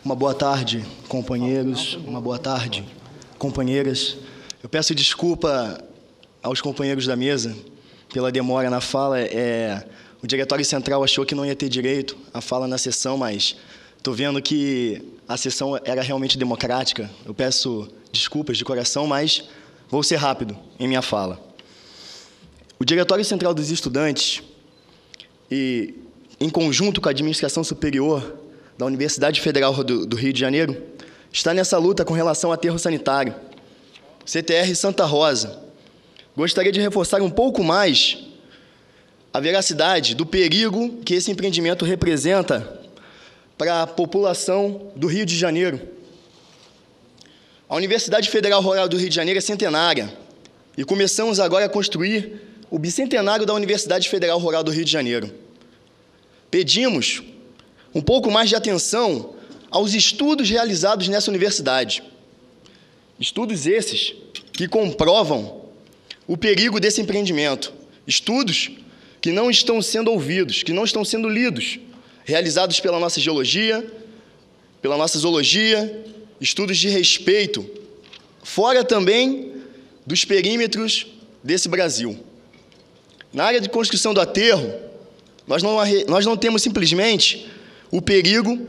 Uma boa tarde, companheiros. Uma boa tarde, companheiras. Eu peço desculpa aos companheiros da mesa pela demora na fala. O Diretório Central achou que não ia ter direito à fala na sessão, mas estou vendo que a sessão era realmente democrática. Eu peço desculpas de coração, mas vou ser rápido em minha fala. O Diretório Central dos Estudantes, e em conjunto com a Administração Superior da Universidade Federal do Rio de Janeiro, está nessa luta com relação ao aterro sanitário, CTR Santa Rosa. Gostaria de reforçar um pouco mais a veracidade do perigo que esse empreendimento representa para a população do Rio de Janeiro. A Universidade Federal Rural do Rio de Janeiro é centenária e começamos agora a construir o bicentenário da Universidade Federal Rural do Rio de Janeiro. Pedimos um pouco mais de atenção aos estudos realizados nessa universidade. Estudos esses que comprovam o perigo desse empreendimento. Estudos que não estão sendo ouvidos, que não estão sendo lidos, realizados pela nossa geologia, pela nossa zoologia, estudos de respeito, fora também dos perímetros desse Brasil. Na área de construção do aterro, nós não temos simplesmente o perigo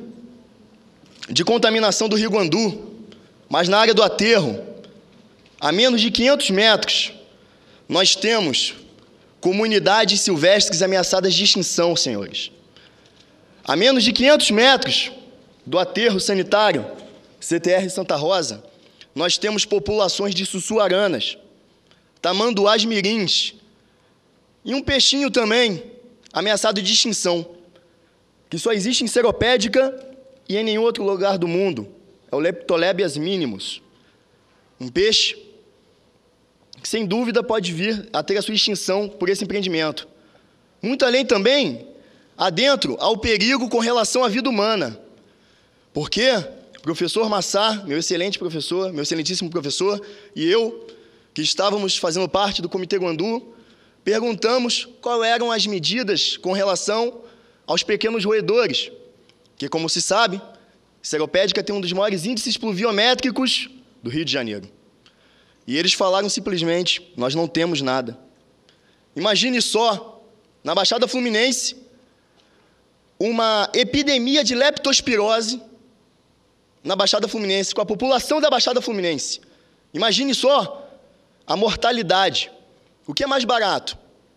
de contaminação do Rio Guandu, mas na área do aterro, a menos de 500 metros, nós temos comunidades silvestres ameaçadas de extinção, senhores. A menos de 500 metros do aterro sanitário, CTR Santa Rosa, nós temos populações de sussuaranas, tamanduás mirins, e um peixinho também ameaçado de extinção, que só existe em Seropédica e em nenhum outro lugar do mundo. É o Leptolebias minimus. Um peixe que, sem dúvida, pode vir a ter a sua extinção por esse empreendimento. Muito além também, adentro ao perigo com relação à vida humana. Porque o professor Massar, meu excelentíssimo professor, e eu, que estávamos fazendo parte do Comitê Guandu, perguntamos quais eram as medidas com relação aos pequenos roedores, que, como se sabe, Seropédica tem um dos maiores índices pluviométricos do Rio de Janeiro. E eles falaram simplesmente: nós não temos nada. Imagine só, na Baixada Fluminense, uma epidemia de leptospirose na Baixada Fluminense, com a população da Baixada Fluminense. Imagine só a mortalidade. O que é mais barato?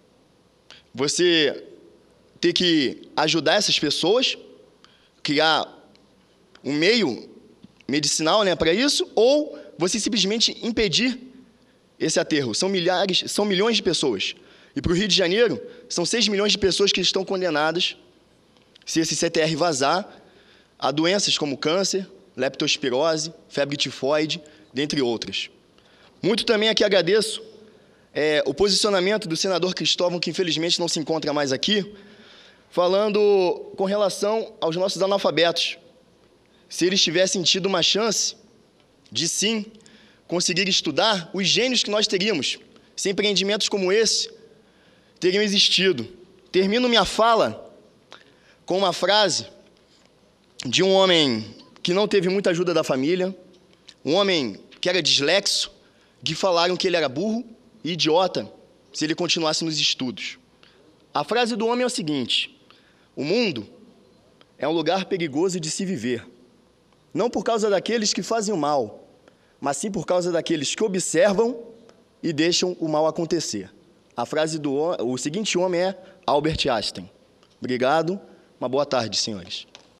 Você ter que ajudar essas pessoas, criar um meio medicinal, para isso, ou você simplesmente impedir esse aterro? São milhões de pessoas. E para o Rio de Janeiro, são 6 milhões de pessoas que estão condenadas, se esse CTR vazar, a doenças como câncer, leptospirose, febre tifoide, dentre outras. Muito também aqui agradeço o posicionamento do senador Cristóvão, que infelizmente não se encontra mais aqui, falando com relação aos nossos analfabetos. Se eles tivessem tido uma chance de, sim, conseguir estudar, os gênios que nós teríamos, se empreendimentos como esse teriam existido. Termino minha fala com uma frase de um homem que não teve muita ajuda da família, um homem que era dislexo, que falaram que ele era burro e idiota se ele continuasse nos estudos. A frase do homem é o seguinte: o mundo é um lugar perigoso de se viver, não por causa daqueles que fazem o mal, mas sim por causa daqueles que observam e deixam o mal acontecer. A frase o seguinte homem é Albert Einstein. Obrigado, uma boa tarde, senhores.